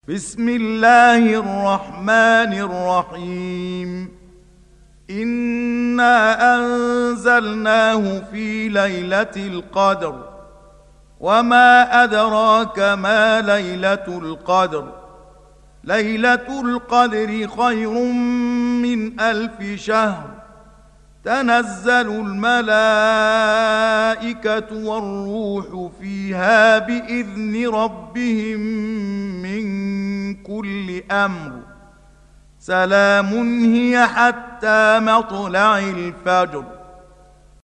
بسم الله الرحمن الرحيم. إنا أنزلناه في ليلة القدر، وما أدراك ما ليلة القدر. ليلة القدر خير من 1000 شهر. تنزل الملائكة والروح فيها بإذن ربهم من كل أمر. سلام هي حتى مطلع الفجر.